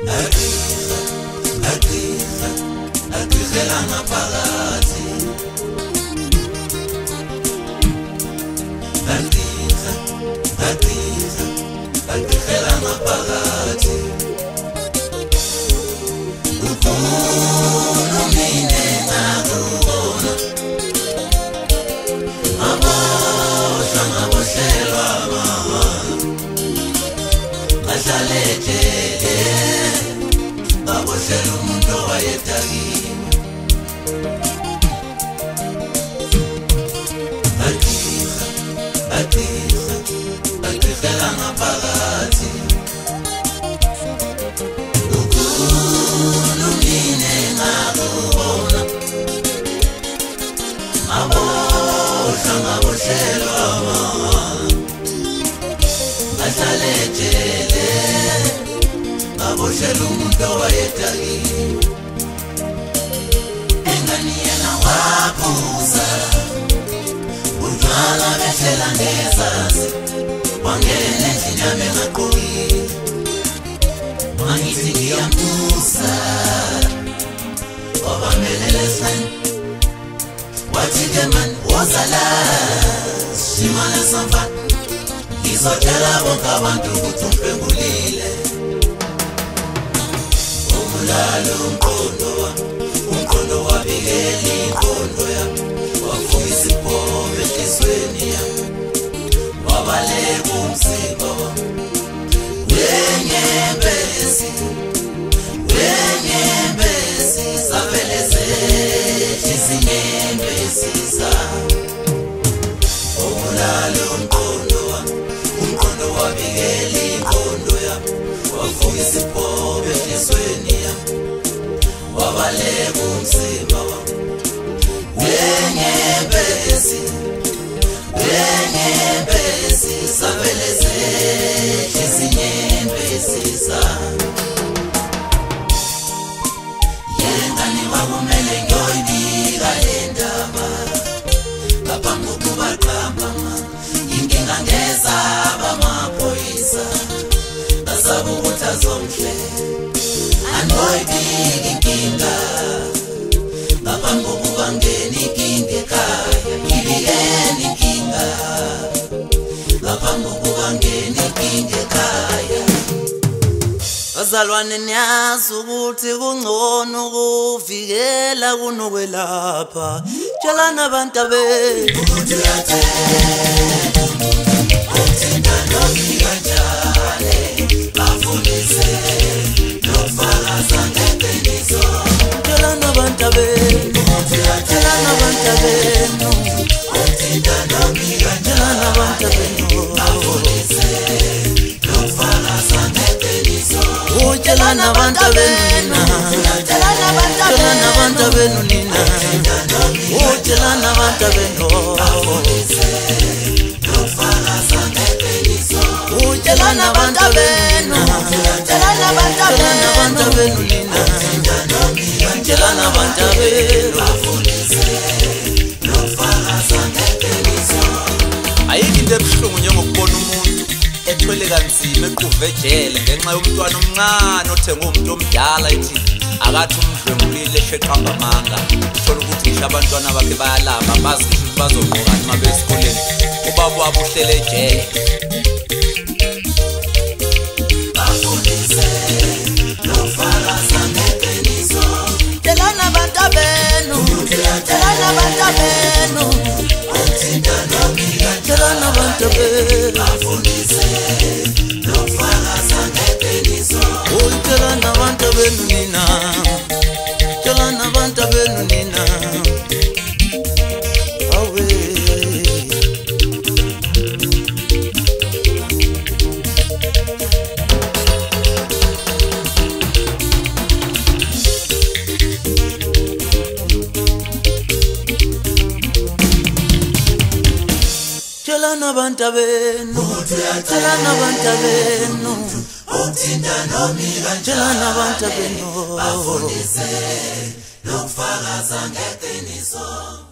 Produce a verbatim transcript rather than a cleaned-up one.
Agriza, agriza, agrizela ngaphakathi. Agriza, agriza, agrizela ngaphakathi. Ukhulumile ngakubona, abosha ngaboshelwa mama, ngahlalehlele, ngaboshela umuntu owayedakiwe. Agriza, agriza, agrizela ngaphakathi. Ukhulumile ngakubona, abosha ngaboshelwa mama, ngahlalehlele, ngaboshela umuntu owayedakiwe. Engani yena waphuza, utshwala behlela ngezazi, wangena endlini yami engaqokile. Mangithi ngiyambuza, wabamelele esifeni, wathi-ke mani wozala shimane samfana, ngizotshela bonke abantu ukuthi ungipengulile. Umulalo umqondo wami, umqondo wabikela inqondo yami, wavuka isiphobo enhlizweni yami, wabaleka umzimba wami. Wenyembezi, wenyembezi, zavele zehle izinyembezi zami. Umulalo umqondo wami, umqondo wabikela inqondo yami, wavuka isiphobo enhlizweni yami, wabaleka umzimba wami. Wenyembezi, wenyembezi, zavele zehle izinyembezi zami. Yengane kwakumele ngiyoyibika le ndaba, ngaphambi kokuba qamba inkinga ngezaba amaphoyisa, ngasaba ukuthi azongihlela. Angiyoyibika inkinga ngaphambi kokuba ngene inkinga ekhaya, ngibikeni inkinga ngaphambi kokuba ngene inkinga ekhaya. Bazalwane niyazi ukuthi kungcono ukuvikela kunokwelapha. Tshelani abantu abenu ukuthi uyathemba uthinta noma kanjani, bafundise nokufakaza ngeqiniso. Tshelani abantu abenu ukuthi uyathemba, tshelani abantu abenu uthinta noma kanjani, abantu abenu bafundise nokufakaza ngeqiniso. Tshelani abantu abenu, tshelani abantu abenu nina, tshelani abantu abenu bafundise nokufakaza ngeqiniso. Tshelani abantu abenu, tshelani abantu abenu nina, tshelani abantu abenu bafundise nokufakaza ngeqiniso. Ayikho into ebuhlungu njengokubona umuntu ethwele kanzima equve ejele ngenxa yomntwana omncane othenga umuntu omdala ethi akathi umdlwengulile esheqamba amanga. Uthola ukuthi ngisho abantwana bakhe bayalamba, bazi ukuthi bazogqokani uma besikoleni, ubaba wabo uhlele ejele. Bafundise nokufakaza ngeqiniso. Tshelani abantu abenu, tshelani abantu abenu, uthinta noma tshelani abantu abenu bafundise nokufakaza ngeqiniso. Tshelani abantu abenu nina, tshelani abantu abenu nina. Awe tshelani abantu abenu, tshelani abantu abenu uthinta noma kanjani, tshelani abantu abenu bafundise nokufakaza ngeqiniso.